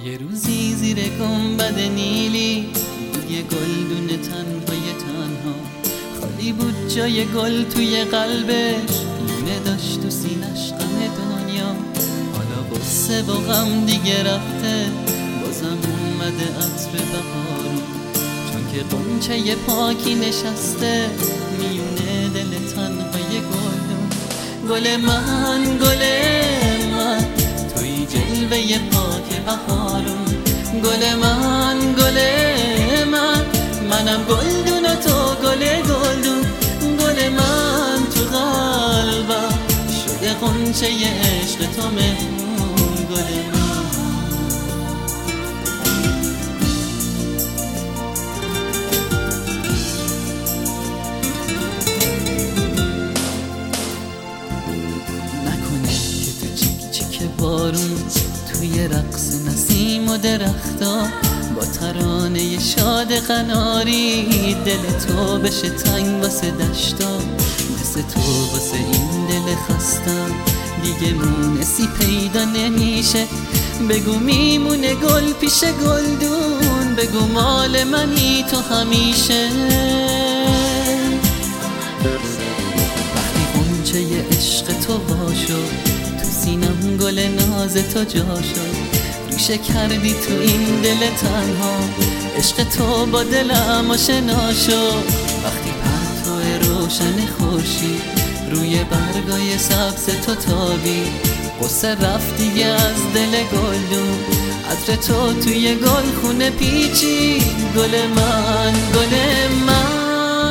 یه روزی زیر گنبد نیلی بود یه گلدون تنهای تنها، خالی بود جای گل توی قلبش، لونه داشت تو سینش غم دنیا. حالا غصه و غم دیگه رفته، بازم اومده عطر بهارون، چون که غنچه پاکی نشسته میونه دل تنهای گلدون. گل من گل من توی جلوه پاک بهارون، گل من گل من منم گلدون و تو گل گلدون. گل من تو قلبم شده غنچه عشق تو مهمون. گل من نکنه که تو چیک چیک بارون، توی رقص نسیم و درختا، با ترانه شاد قناری دل تو بشه تنگ واسه دشتا. مثل تو واسه این دل خستم دیگه مونسی پیدا نمیشه. بگو میمونه گل پیش گلدون، بگو مال منی تو همیشه. وقتی غنچه عشق تو باشو، تو سینم گل ناز تو جا شد. ریشه کردی تو این دل تنها، عشق تو با دلم آشنا شد. وقتی پرتو روشن خورشید روی برگای سبز تو تابی، غصه رفت دیگه از دل گلدون، عطر تو توی گل خونه پیچی. گل من گل من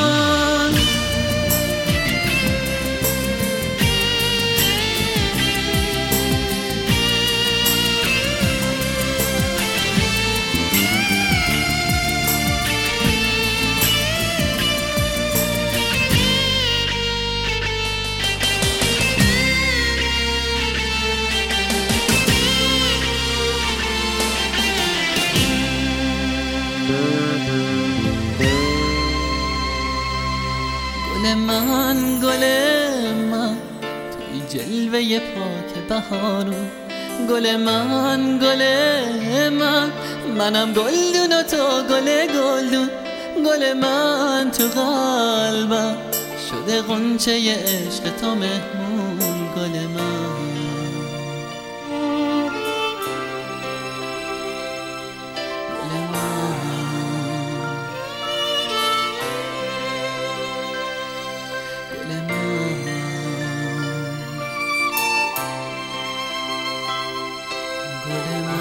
گل من گل من توی جلوه پاک بهارون، گل من گل من منم گلدون و تو گل گلدون. گل من تو قلبم شده غنچه عشق تو مهمون. گل من گل من